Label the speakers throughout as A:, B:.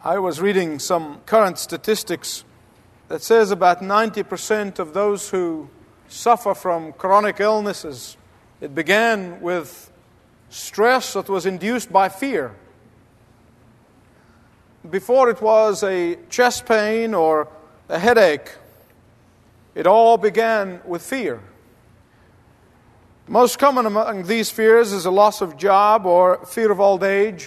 A: I was reading some current statistics that says about 90% of those who suffer from chronic illnesses, it began with stress that was induced by fear. Before it was a chest pain or a headache, it all began with fear. Most common among these fears is a loss of job or fear of old age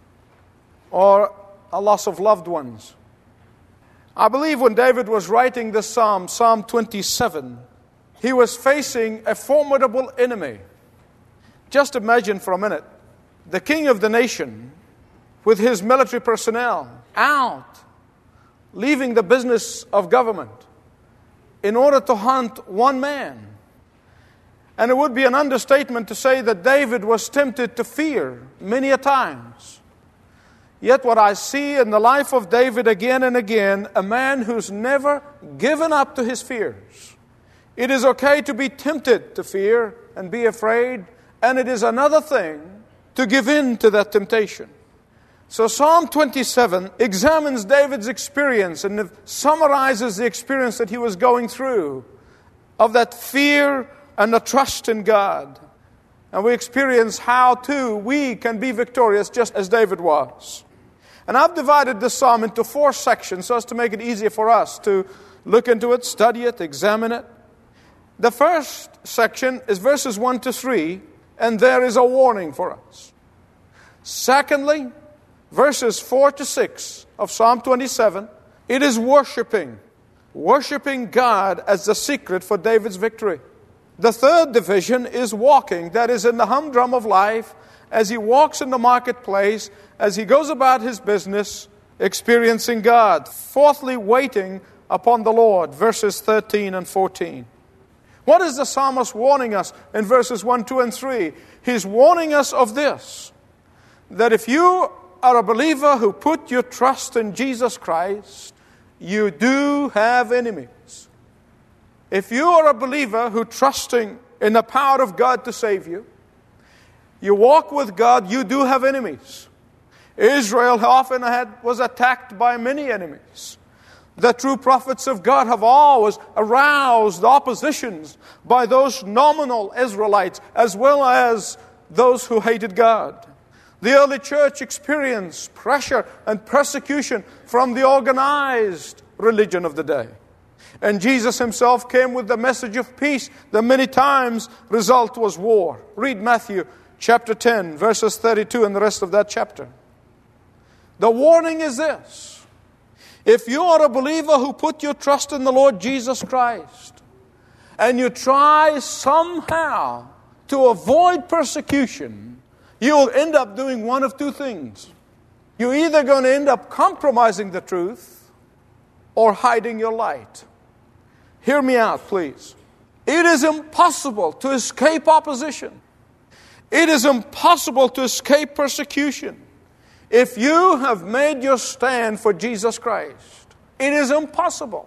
A: or a loss of loved ones. I believe when David was writing this psalm, Psalm 27, he was facing a formidable enemy. Just imagine for a minute, the king of the nation with his military personnel out, leaving the business of government in order to hunt one man. And it would be an understatement to say that David was tempted to fear many a times. Yet what I see in the life of David again and again, a man who's never given up to his fears. It is okay to be tempted to fear and be afraid, and it is another thing to give in to that temptation. So Psalm 27 examines David's experience and summarizes the experience that he was going through of that fear and the trust in God. And we experience how, too, we can be victorious just as David was. And I've divided this psalm into 4 sections so as to make it easier for us to look into it, study it, examine it. The first section is verses 1 to 3, and there is a warning for us. Secondly, verses 4 to 6 of Psalm 27, it is worshiping God as the secret for David's victory. The third division is walking, that is in the humdrum of life, as he walks in the marketplace, as he goes about his business, experiencing God. Fourthly, waiting upon the Lord, verses 13 and 14. What is the psalmist warning us in verses 1, 2, and 3? He's warning us of this, that if you are a believer who put your trust in Jesus Christ, you do have enemies. If you are a believer who trusting in the power of God to save you, you walk with God, you do have enemies. Israel often was attacked by many enemies. The true prophets of God have always aroused oppositions by those nominal Israelites as well as those who hated God. The early church experienced pressure and persecution from the organized religion of the day. And Jesus himself came with the message of peace. The many times result was war. Read Matthew chapter 10, verses 32 and the rest of that chapter. The warning is this. If you are a believer who put your trust in the Lord Jesus Christ, and you try somehow to avoid persecution, you'll end up doing one of two things. You're either going to end up compromising the truth or hiding your light. Hear me out, please. It is impossible to escape opposition. It is impossible to escape persecution if you have made your stand for Jesus Christ. It is impossible.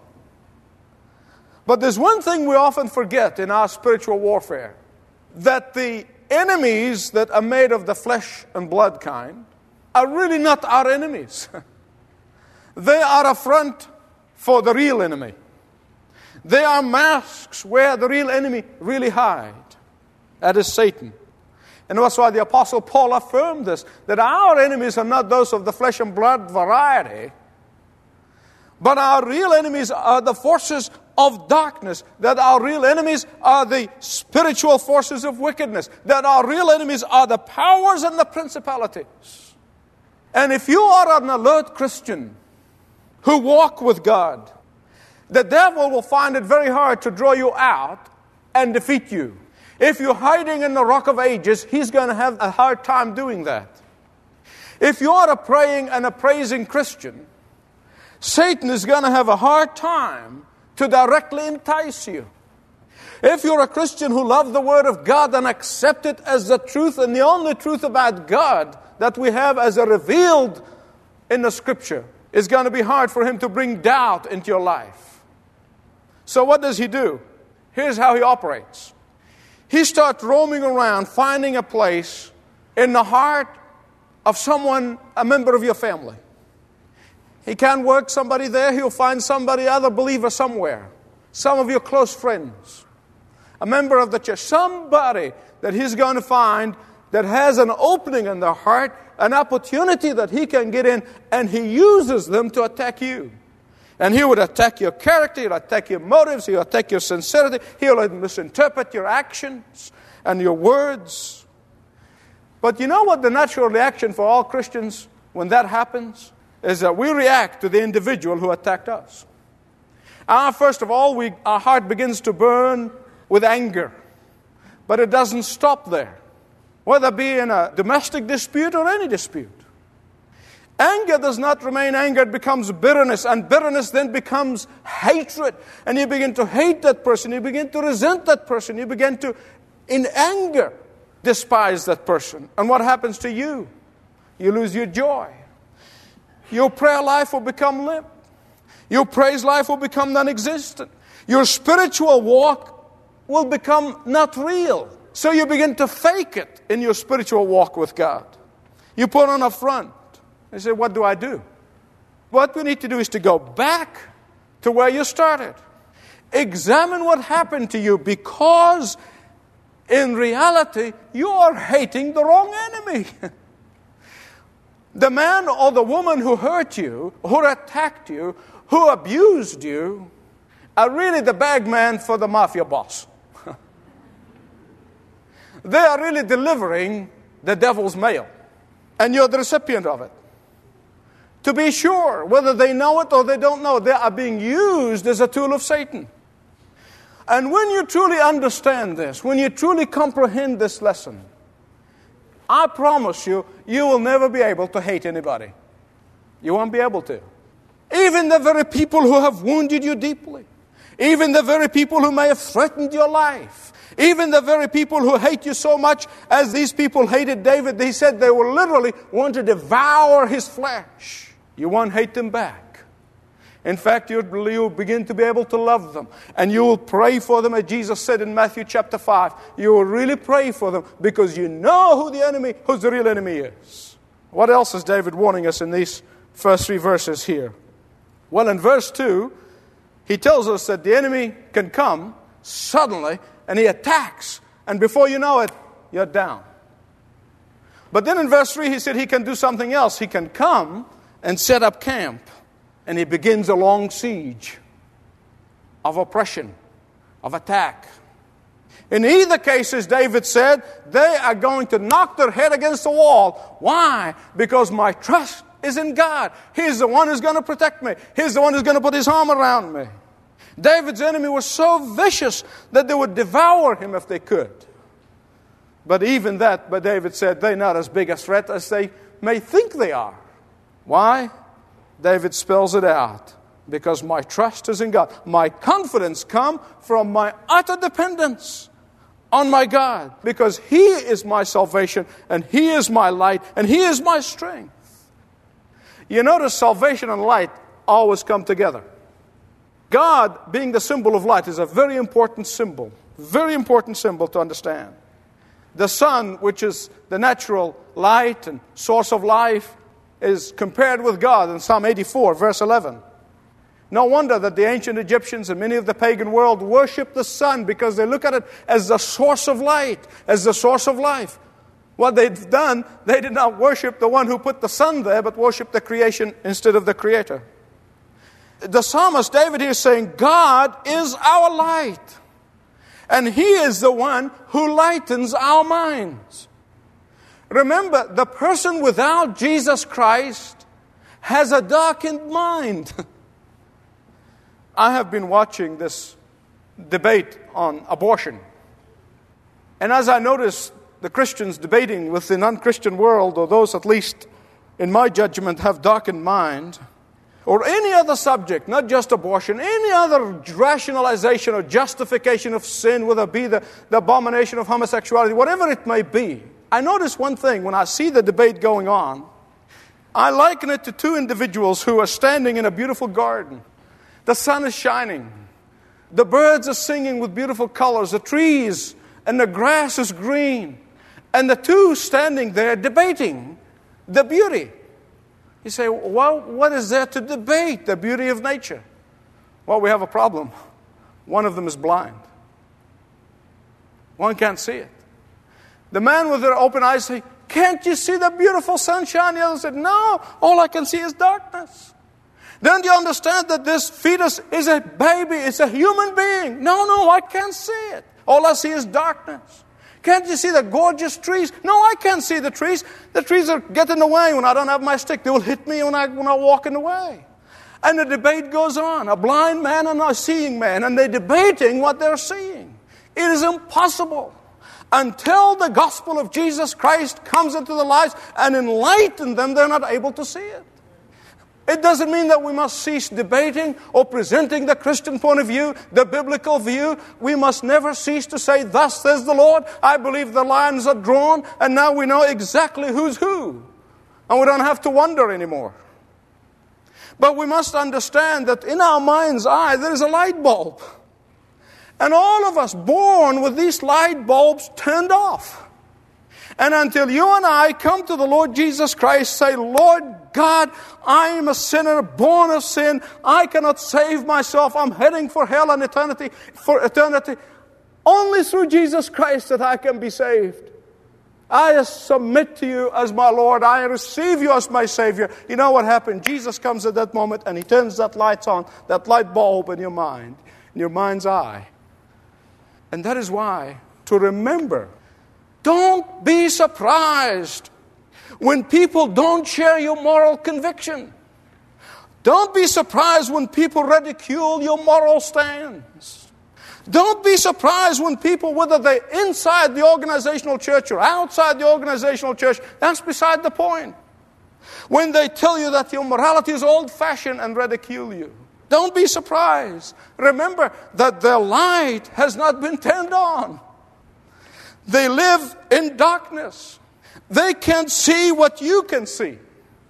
A: But there's one thing we often forget in our spiritual warfare, that the enemies that are made of the flesh and blood kind are really not our enemies. They are a front for the real enemy. They are masks where the real enemy really hides. That is Satan. And that's why the Apostle Paul affirmed this, that our enemies are not those of the flesh and blood variety, but our real enemies are the forces of darkness, that our real enemies are the spiritual forces of wickedness, that our real enemies are the powers and the principalities. And if you are an alert Christian who walk with God, the devil will find it very hard to draw you out and defeat you. If you're hiding in the rock of ages, he's going to have a hard time doing that. If you are a praying and a praising Christian, Satan is going to have a hard time to directly entice you. If you're a Christian who loves the Word of God and accept it as the truth and the only truth about God that we have as a revealed in the Scripture, it's going to be hard for him to bring doubt into your life. So what does he do? Here's how he operates. He starts roaming around, finding a place in the heart of someone, a member of your family. He can't work somebody there. He'll find somebody, other believer somewhere. Some of your close friends. A member of the church. Somebody that he's going to find that has an opening in their heart, an opportunity that he can get in, and he uses them to attack you. And he would attack your character, he'll attack your motives, he'll attack your sincerity, he'll misinterpret your actions and your words. But you know what the natural reaction for all Christians when that happens? Is that we react to the individual who attacked us. First of all, our heart begins to burn with anger. But it doesn't stop there. Whether it be in a domestic dispute or any dispute. Anger does not remain anger, it becomes bitterness. And bitterness then becomes hatred. And you begin to hate that person. You begin to resent that person. You begin to, in anger, despise that person. And what happens to you? You lose your joy. Your prayer life will become limp. Your praise life will become non-existent. Your spiritual walk will become not real. So you begin to fake it in your spiritual walk with God. You put on a front. You say, what do I do? What we need to do is to go back to where you started. Examine what happened to you, because in reality, you are hating the wrong enemy. The man or the woman who hurt you, who attacked you, who abused you, are really the bagman for the mafia boss. They are really delivering the devil's mail. And you're the recipient of it. To be sure, whether they know it or they don't know, they are being used as a tool of Satan. And when you truly understand this, when you truly comprehend this lesson, I promise you, you will never be able to hate anybody. You won't be able to. Even the very people who have wounded you deeply. Even the very people who may have threatened your life. Even the very people who hate you so much as these people hated David. They said they will literally want to devour his flesh. You won't hate them back. In fact, you'll begin to be able to love them. And you will pray for them, as Jesus said in Matthew chapter 5. You will really pray for them because you know who the real enemy is. What else is David warning us in these first 3 verses here? Well, in verse 2, he tells us that the enemy can come suddenly and he attacks. And before you know it, you're down. But then in verse 3, he said he can do something else. He can come and set up camp. And he begins a long siege of oppression, of attack. In either cases, David said, they are going to knock their head against the wall. Why? Because my trust is in God. He's the one who's going to protect me. He's the one who's going to put his arm around me. David's enemy was so vicious that they would devour him if they could. But even that, but David said, they're not as big a threat as they may think they are. Why? David spells it out. Because my trust is in God. My confidence comes from my utter dependence on my God. Because He is my salvation, and He is my light, and He is my strength. You notice salvation and light always come together. God, being the symbol of light, is a very important symbol. Very important symbol to understand. The sun, which is the natural light and source of life, is compared with God in Psalm 84, verse 11. No wonder that the ancient Egyptians and many of the pagan world worship the sun, because they look at it as the source of light, as the source of life. What they've done, they did not worship the one who put the sun there, but worship the creation instead of the Creator. The psalmist David here is saying, God is our light. And He is the one who lightens our minds. Remember, the person without Jesus Christ has a darkened mind. I have been watching this debate on abortion. And as I noticed the Christians debating with the non-Christian world, or those at least, in my judgment, have darkened mind, or any other subject, not just abortion, any other rationalization or justification of sin, whether it be the abomination of homosexuality, whatever it may be, I notice one thing when I see the debate going on. I liken it to 2 individuals who are standing in a beautiful garden. The sun is shining. The birds are singing with beautiful colors. The trees and the grass is green. And the 2 standing there debating the beauty. You say, well, what is there to debate? The beauty of nature. Well, we have a problem. One of them is blind. One can't see it. The man with their open eyes say, can't you see the beautiful sunshine? The other said, no, all I can see is darkness. Then you understand that this fetus is a baby, it's a human being. No, I can't see it. All I see is darkness. Can't you see the gorgeous trees? No, I can't see the trees. The trees are getting away when I don't have my stick. They will hit me when I walk in the way. And the debate goes on. A blind man and a seeing man. And they're debating what they're seeing. It is impossible until the gospel of Jesus Christ comes into their lives and enlightens them, they're not able to see it. It doesn't mean that we must cease debating or presenting the Christian point of view, the biblical view. We must never cease to say, thus says the Lord. I believe the lines are drawn, and now we know exactly who's who. And we don't have to wonder anymore. But we must understand that in our mind's eye, there is a light bulb. And all of us born with these light bulbs turned off. And until you and I come to the Lord Jesus Christ, say, Lord God, I am a sinner, born of sin. I cannot save myself. I'm heading for hell and eternity. Only through Jesus Christ that I can be saved. I submit to you as my Lord. I receive you as my Savior. You know what happened? Jesus comes at that moment and He turns that light on, that light bulb in your mind, in your mind's eye. And that is why, to remember, don't be surprised when people don't share your moral conviction. Don't be surprised when people ridicule your moral stance. Don't be surprised when people, whether they're inside the organizational church or outside the organizational church, that's beside the point. When they tell you that your morality is old-fashioned and ridicule you. Don't be surprised. Remember that their light has not been turned on. They live in darkness. They can't see what you can see.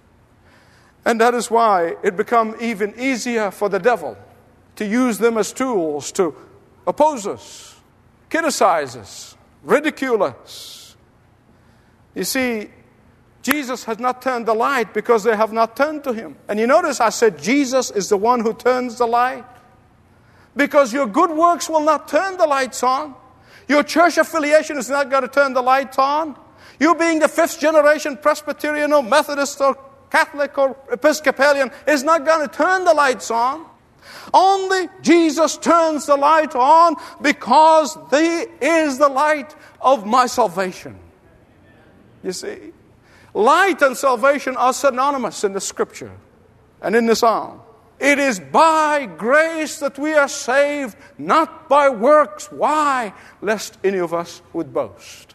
A: And that is why it becomes even easier for the devil to use them as tools to oppose us, criticize us, ridicule us. You see, Jesus has not turned the light because they have not turned to Him. And you notice I said Jesus is the one who turns the light. Because your good works will not turn the lights on. Your church affiliation is not going to turn the lights on. You being the fifth generation Presbyterian or Methodist or Catholic or Episcopalian is not going to turn the lights on. Only Jesus turns the light on because He is the light of my salvation. You see, light and salvation are synonymous in the Scripture and in the Psalm. It is by grace that we are saved, not by works. Why? Lest any of us would boast.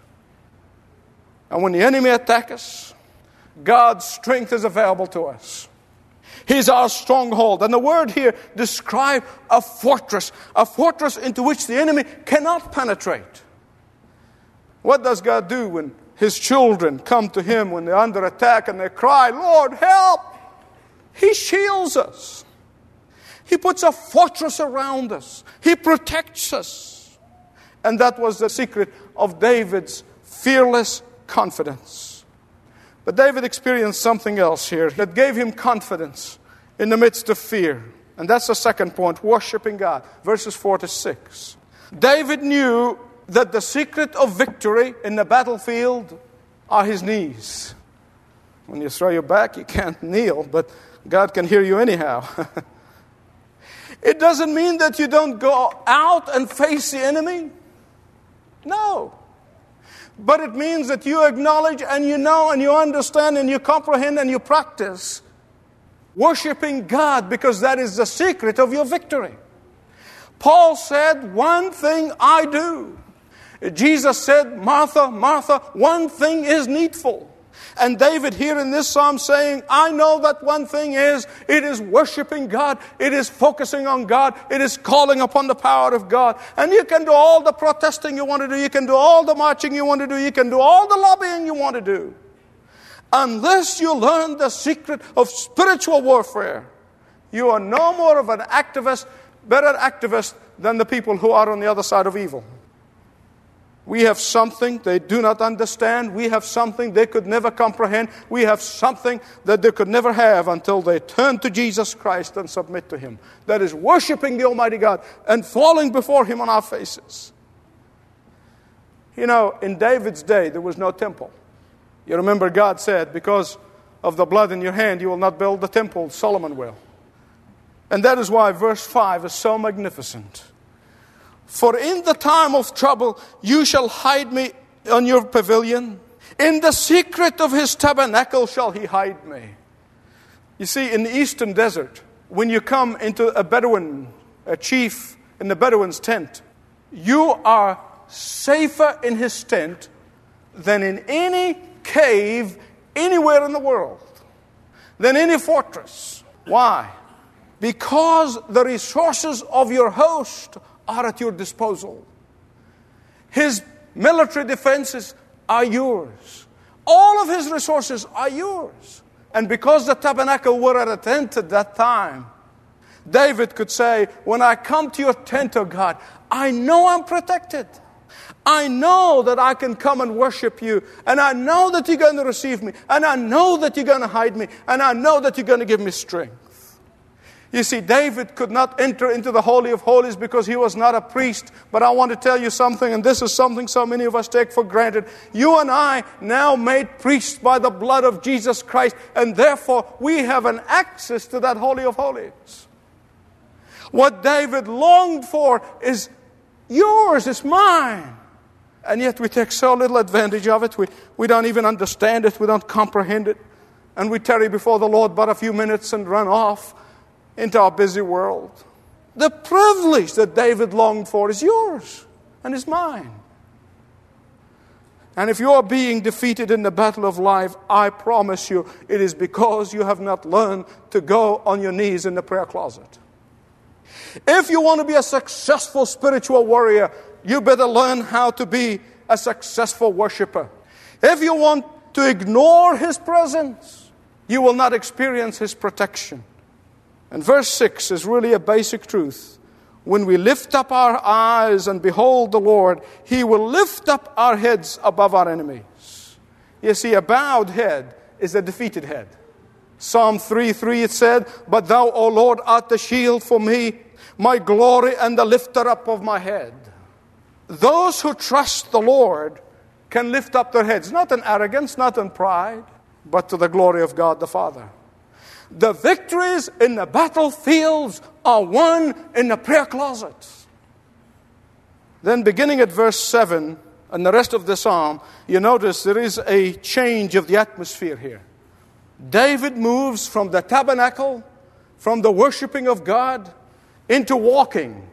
A: And when the enemy attacks us, God's strength is available to us. He's our stronghold. And the word here describes a fortress into which the enemy cannot penetrate. What does God do when His children come to Him when they're under attack and they cry, Lord, help? He shields us. He puts a fortress around us. He protects us. And that was the secret of David's fearless confidence. But David experienced something else here that gave him confidence in the midst of fear. And that's the second point, worshiping God. Verses 4 to 6. David knew that the secret of victory in the battlefield are his knees. When you throw your back, you can't kneel, but God can hear you anyhow. It doesn't mean that you don't go out and face the enemy. No. But it means that you acknowledge and you know and you understand and you comprehend and you practice worshiping God, because that is the secret of your victory. Paul said, one thing I do. Jesus said, Martha, Martha, one thing is needful. And David here in this psalm saying, I know that one thing is, it is worshiping God, it is focusing on God, it is calling upon the power of God. And you can do all the protesting you want to do, you can do all the marching you want to do, you can do all the lobbying you want to do. Unless you learn the secret of spiritual warfare, you are no more of an activist, better activist than the people who are on the other side of evil. We have something they do not understand. We have something they could never comprehend. We have something that they could never have until they turn to Jesus Christ and submit to Him. That is worshiping the Almighty God and falling before Him on our faces. You know, in David's day, there was no temple. You remember God said, because of the blood in your hand, you will not build the temple. Solomon will. And that is why verse 5 is so magnificent. For in the time of trouble, you shall hide me on your pavilion. In the secret of His tabernacle shall He hide me. You see, in the eastern desert, when you come into a Bedouin, a chief in the Bedouin's tent, you are safer in his tent than in any cave anywhere in the world, than any fortress. Why? Because the resources of your host are at your disposal. His military defenses are yours. All of his resources are yours. And because the tabernacle were at a tent at that time, David could say, when I come to your tent, oh God, I know I'm protected. I know that I can come and worship you. And I know that you're going to receive me. And I know that you're going to hide me. And I know that you're going to give me strength. You see, David could not enter into the Holy of Holies because he was not a priest. But I want to tell you something, and this is something so many of us take for granted. You and I now made priests by the blood of Jesus Christ, and therefore we have an access to that Holy of Holies. What David longed for is yours, it's mine. And yet we take so little advantage of it. We don't even understand it. We don't comprehend it. And we tarry before the Lord but a few minutes and run off into our busy world. The privilege that David longed for is yours and is mine. And if you are being defeated in the battle of life, I promise you, it is because you have not learned to go on your knees in the prayer closet. If you want to be a successful spiritual warrior, you better learn how to be a successful worshiper. If you want to ignore His presence, you will not experience His protection. And verse 6 is really a basic truth. When we lift up our eyes and behold the Lord, He will lift up our heads above our enemies. You see, a bowed head is a defeated head. Psalm 3:3 it said, But Thou, O Lord, art the shield for me, my glory and the lifter up of my head. Those who trust the Lord can lift up their heads, not in arrogance, not in pride, but to the glory of God the Father. The victories in the battlefields are won in the prayer closets. Then beginning at verse 7 and the rest of the psalm, you notice there is a change of the atmosphere here. David moves from the tabernacle, from the worshiping of God, into walking.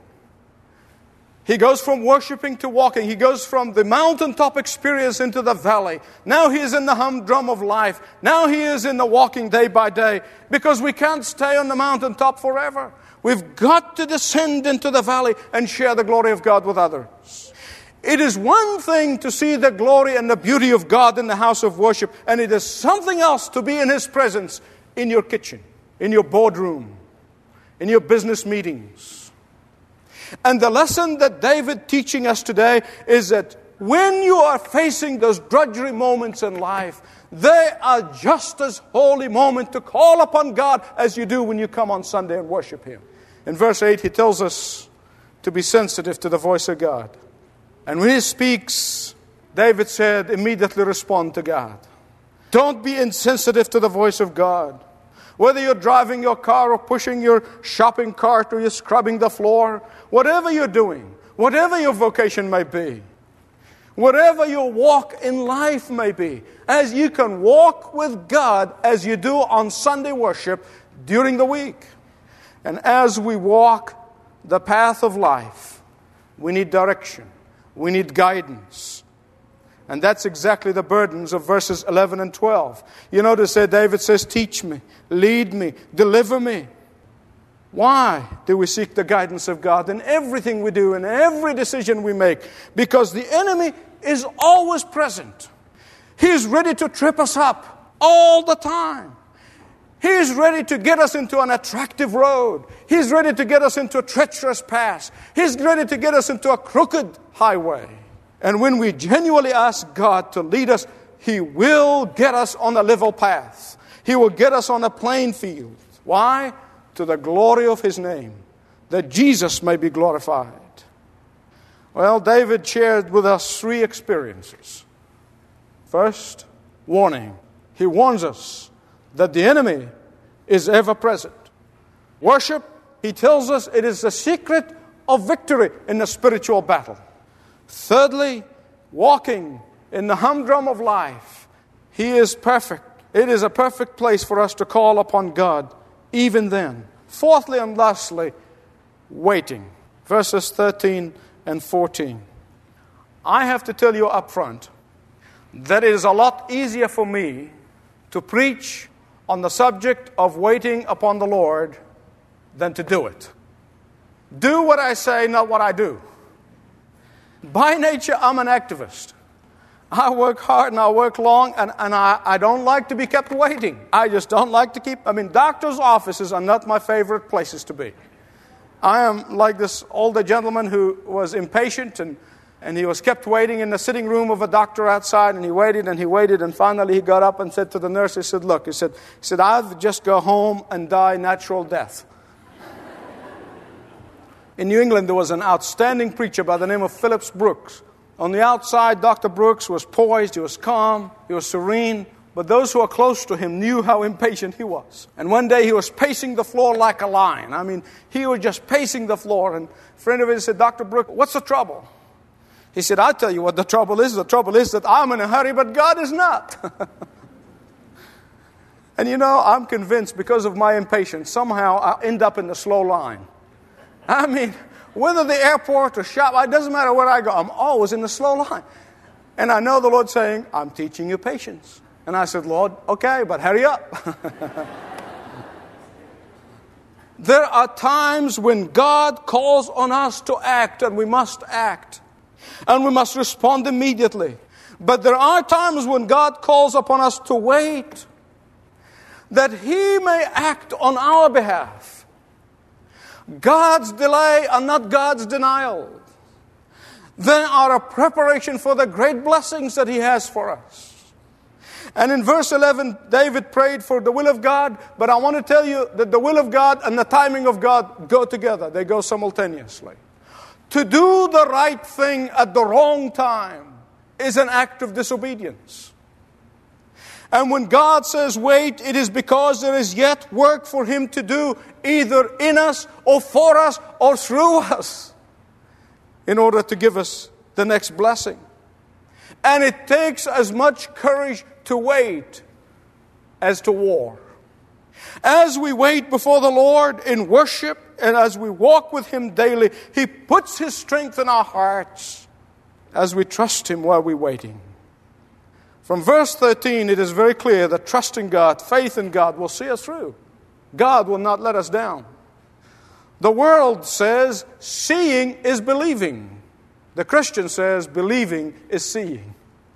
A: He goes from worshiping to walking. He goes from the mountaintop experience into the valley. Now he is in the humdrum of life. Now he is in the walking day by day. Because we can't stay on the mountaintop forever. We've got to descend into the valley and share the glory of God with others. It is one thing to see the glory and the beauty of God in the house of worship. And it is something else to be in His presence in your kitchen, in your boardroom, in your business meetings. And the lesson that David teaching us today is that when you are facing those drudgery moments in life, they are just as holy moments to call upon God as you do when you come on Sunday and worship Him. In verse 8, he tells us to be sensitive to the voice of God. And when He speaks, David said, immediately respond to God. Don't be insensitive to the voice of God. Whether you're driving your car or pushing your shopping cart or you're scrubbing the floor, whatever you're doing, whatever your vocation may be, whatever your walk in life may be, as you can walk with God as you do on Sunday worship during the week. And as we walk the path of life, we need direction, we need guidance. And that's exactly the burdens of verses 11 and 12. You notice that David says, teach me, lead me, deliver me. Why do we seek the guidance of God in everything we do and every decision we make? Because the enemy is always present. He is ready to trip us up all the time. He is ready to get us into an attractive road. He's ready to get us into a treacherous path. He's ready to get us into a crooked highway. And when we genuinely ask God to lead us, He will get us on a level path. He will get us on a plain field. Why? To the glory of His name, that Jesus may be glorified. Well, David shared with us 3 experiences. First, warning. He warns us that the enemy is ever present. Worship, he tells us, it is the secret of victory in the spiritual battle. Thirdly, walking in the humdrum of life. He is perfect. It is a perfect place for us to call upon God even then. Fourthly and lastly, waiting. Verses 13 and 14. I have to tell you up front that it is a lot easier for me to preach on the subject of waiting upon the Lord than to do it. Do what I say, not what I do. By nature, I'm an activist. I work hard and I work long, and I don't like to be kept waiting. I just don't like to keep... doctors' offices are not my favorite places to be. I am like this older gentleman who was impatient, and he was kept waiting in the sitting room of a doctor outside, and he waited, and finally he got up and said to the nurse, he said, look, he said, I'll just go home and die natural death. In New England, there was an outstanding preacher by the name of Phillips Brooks. On the outside, Dr. Brooks was poised, he was calm, he was serene, but those who were close to him knew how impatient he was. And one day he was pacing the floor like a lion. He was just pacing the floor, and a friend of his said, Dr. Brooks, what's the trouble? He said, I'll tell you what the trouble is. The trouble is that I'm in a hurry, but God is not. And I'm convinced because of my impatience, somehow I'll end up in the slow line. Whether the airport or shop, it doesn't matter where I go, I'm always in the slow line. And I know the Lord's saying, I'm teaching you patience. And I said, Lord, okay, but hurry up. There are times when God calls on us to act, and we must act. And we must respond immediately. But there are times when God calls upon us to wait, that He may act on our behalf. God's delay are not God's denial. They are a preparation for the great blessings that He has for us. And in verse 11, David prayed for the will of God, but I want to tell you that the will of God and the timing of God go together. They go simultaneously. To do the right thing at the wrong time is an act of disobedience. And when God says wait, it is because there is yet work for Him to do, either in us or for us or through us, in order to give us the next blessing. And it takes as much courage to wait as to war. As we wait before the Lord in worship, and as we walk with Him daily, He puts His strength in our hearts as we trust Him while we're waiting. From verse 13, it is very clear that trusting God, faith in God, will see us through. God will not let us down. The world says seeing is believing. The Christian says believing is seeing.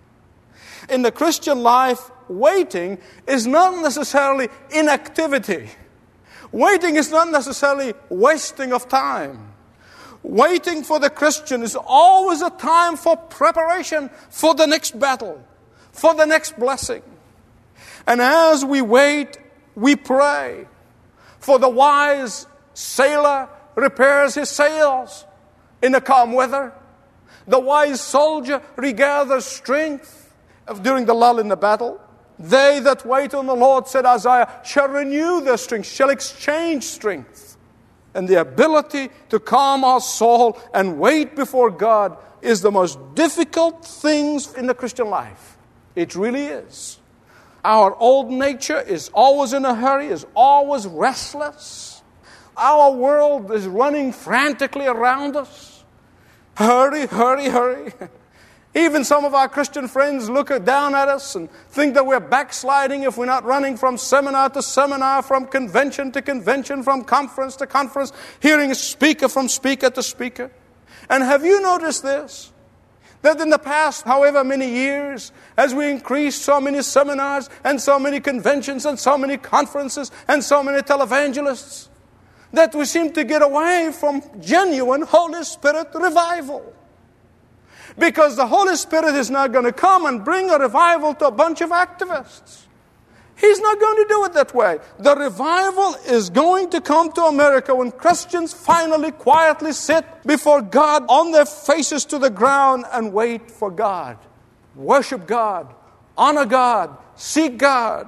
A: In the Christian life, waiting is not necessarily inactivity. Waiting is not necessarily wasting of time. Waiting for the Christian is always a time for preparation for the next battle, for the next blessing. And as we wait, we pray. For the wise sailor repairs his sails in the calm weather. The wise soldier regathers strength during the lull in the battle. They that wait on the Lord, said Isaiah, shall renew their strength, shall exchange strength. And the ability to calm our soul and wait before God is the most difficult things in the Christian life. It really is. Our old nature is always in a hurry, is always restless. Our world is running frantically around us. Hurry, hurry, hurry. Even some of our Christian friends look down at us and think that we're backsliding if we're not running from seminar to seminar, from convention to convention, from conference to conference, hearing a speaker from speaker to speaker. And have you noticed this? That in the past, however many years, as we increased so many seminars and so many conventions and so many conferences and so many televangelists, that we seem to get away from genuine Holy Spirit revival. Because the Holy Spirit is not going to come and bring a revival to a bunch of activists. He's not going to do it that way. The revival is going to come to America when Christians finally quietly sit before God on their faces to the ground and wait for God. Worship God. Honor God. Seek God.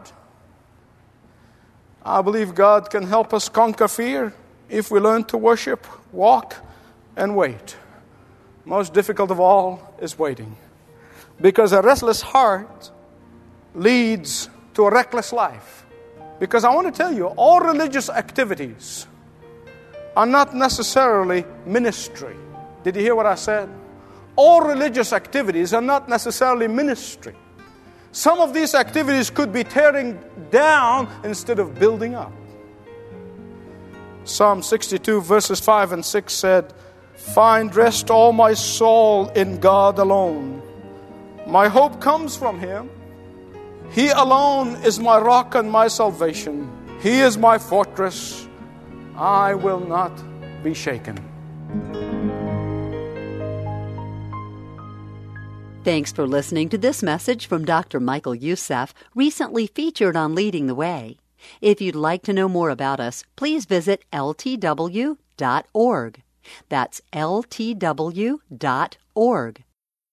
A: I believe God can help us conquer fear if we learn to worship, walk, and wait. Most difficult of all is waiting. Because a restless heart leads to a reckless life. Because I want to tell you, all religious activities are not necessarily ministry. Did you hear what I said? All religious activities are not necessarily ministry. Some of these activities could be tearing down instead of building up. Psalm 62 verses 5 and 6 said, "Find rest, all my soul, in God alone. My hope comes from Him. He alone is my rock and my salvation. He is my fortress. I will not be shaken."
B: Thanks for listening to this message from Dr. Michael Youssef, recently featured on Leading the Way. If you'd like to know more about us, please visit ltw.org. That's ltw.org.